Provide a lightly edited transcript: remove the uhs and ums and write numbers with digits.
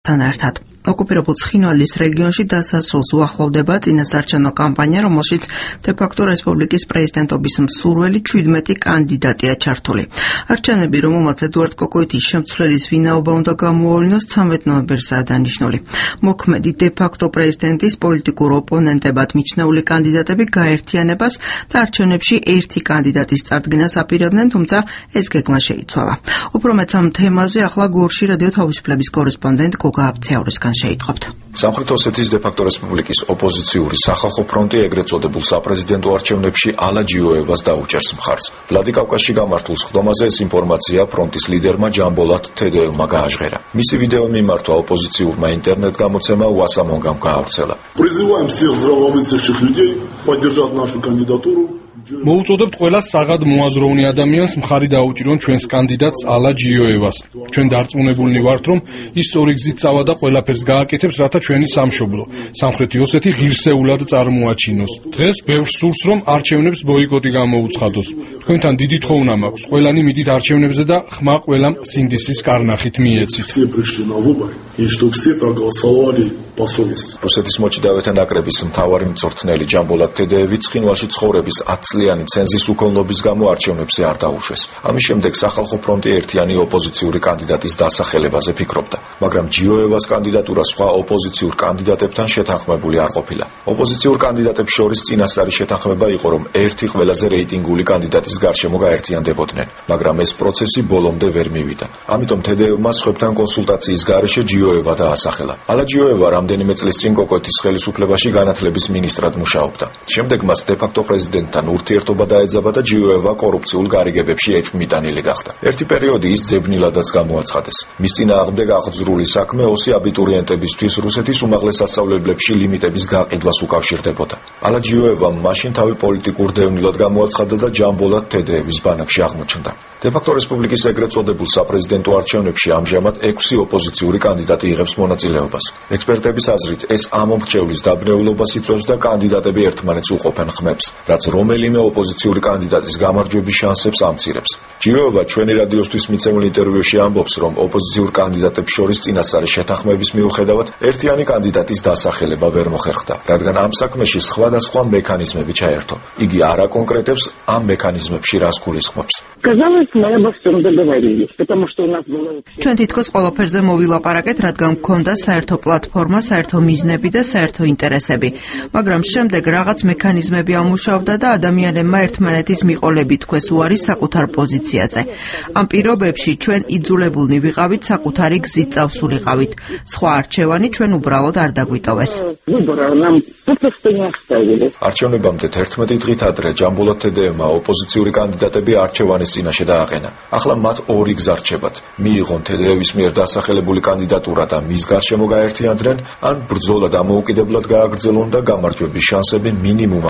თან ერთად. ოკუპირებულ ცხინვალის რეგიონში დასასრულს უახლოვდება წინასარჩევნო კამპანია, რომელშიც დე-ფაქტო რესპუბლიკის პრეზიდენტობის მსურველი 17 კანდიდატია ჩართული. არჩევნები, რომელმაც ედუარდ კოკოიძის შემცვლელის ვინაობა უნდა გამოავლინოს 13 ნოემბერსაა დანიშნული. მოქმედი დე-ფაქტო პრეზიდენტის პოლიტიკურ ოპონენტებად მიჩნეული კანდიდატები გაერთიანებას და არჩევნებში ერთი კანდიდატის წარდგენას აპირებდნენ, თუმცა ეს გეგმა შეიცვალა. უფრო მეც ამ თემაზე ახლა გორში რადიო თავისუფლების კორესპონდენტ გოგა აბცეაურისგან შეიტყობთ. სამხრეთ ოსეთის დე-ფაქტო რესპუბლიკის ოპოზიციური სახალხო ფრონტი ეგრეთ წოდებულ საპრეზიდენტო არჩევნებში ალა ჯიოევას დაუჭერს მხარს. ვლადიკავკაზში გამართულ სხდომაზე ეს ინფორმაცია ფრონტის ლიდერმა ჯამბოლატ თედეევმა გააჟღერა. მისი ვიდეო მიმართვა ოპოზიციურმა ინტერნეტ გამოცემა უასამონგამ გაავრცელა. Призываем всех здравомыслящих людей поддержать нашу кандидатуру. მოუწოდებთ ყველა საღად მოაზროვნე ადამიანს მხარი დაუჭირონ ჩვენს კანდიდატს ალა ჯიოევას. ჩვენ დარწმუნებულნი ვართ, რომ ის სწორი გზით წავა და ყველაფერს გააკეთებს, რათა ჩვენი სამშობლო, სამხრეთი ოსეთი ღირსეულად წარმოაჩინოს. დღეს ბევრს სურს, რომ არჩევნებს ბოიკოტი გამოუცხადოს. თქვენთან დიდი თხოვნა მაქვს. ყველანი მიდით არჩევნებზე და ხმა ყველამ სინდისის კარნახით მიეცით. რუსეთის მოჭიდავეთა ნაკრების მთავარი მწვრთნელი ჯამბოლატ თედეევი ცხინვალში ცხოვრების 10 წლიანი ცენზის უქონლობის გამო არჩევნებზე არ დაუშვეს. ამის შემდეგ სახალხო ფრონტი ერთიანი ოპოზიციური კანდიდატის დასახელებაზე ფიქრობდა, მაგრამ ჯიოევას კანდიდატურა სხვა ოპოზიციურ კანდიდატებთან შეთანხმებული არ ყოფილა. ოპოზიციურ კანდიდატებს შორის წინასწარი შეთანხმება იყო, რომ ერთი ყველაზე რეიტინგული კანდიდატის გარშემო გაერთიანდებოდნენ, მაგრამ ეს პროცესი ბოლომდე ვერ მივიდა. ამიტომ თედეევმა სხვებთან კონსულტაციის გარეშე ჯიოევა დაასახელა. ალა ჯიოევა რამდენიმე წლის წინ კოკოეთის ხელისუფლებაში განათლების მინისტრად მუშაობდა. შემდეგ მას დე-ფაქტო პრეზიდენტთან ურთიერთობა დაეძაბა და ჯიოევა კორუფციულ გარიგებებში ეჭვმიტანილი გახდა. ერთი პერიოდი ის ძებნილადაც გამოაცხადეს. მის წინააღმდეგ აღძრული საქმე 20 აბიტურიენტებისთვის რუსეთის უმაღლეს სასწავლებლებში ლიმიტების გაყიდვას უკავშირდებოდა. ალა ჯიოევამ მაშინ თავი პოლიტიკურ დევნილად გამოაცხადა და ჯამბოლატ თედეევის ბანაკში აღმოჩნდა. დე-ფაქტო რესპუბლიკის ეგრეთ წოდებულ საპრეზიდენტო არჩევნებში ამჟამად 6 ოპოზიციური კანდიდატი იღებს მონაწილეობას. ექსპერტების აზრით, ეს ამომრჩევლის დაბნეულობას იწვევს და კანდიდატები ერთმანეთს უყოფენ ხმებს, რაც რომელიმე ოპოზიციური კანდიდატის გამარჯვების შანსებს ამცირებს. ჯიოევა ჩვენი რადიოსთვის მიცემულ ინტერვიუში ამბობს, რომ ოპოზიციურ კანდიდატებს შორის წინასწარი შეთანხმების მიუხედავად ერთიანი კანდიდატის დასახელება ვერ მოხერხდა, რადგან ამ საქმეში სხვადასხვა მექანიზმები ჩაერთო. იგი არ აკონკრეტებს ამ მექანიზმებში რას გულისხმობს. ჩვენ თითქოს ყველაფერზე მოვილაპარაკეთ, რადგან გვქონდა საერთო პლატფორმა, საერთო მიზნები და საერთო ინტერესები, მაგრამ შემდეგ რაღაც მექანიზმები ამუშავდა და ადამიანებმა ერთმანეთის მიყოლებით თქვეს უარი საკუთარ პოზიციაზე. ამ პირობებში ჩვენ იძულებულნი ვიყავით საკუთარი გზით წავსულიყავით. სხვა არჩევანი ჩვენ უბრალოდ არ დაგვიტოვეს. არჩევნებამდე 11 დღით ადრე ჯამბოლატ თედეევმა ოპოზიციური კანდიდატები არჩევანის წინაშე დააყენა. ახლა მათ ორი გზა რჩებათ: მიიღონ თედეევის მიერ დასახელებული კანდიდატურა და მის გარშემო გაერთიანდნენ, ან ბრძოლა დამოუკიდებლად გააგრძელონ და გამარჯვების შანსები მინიმუმ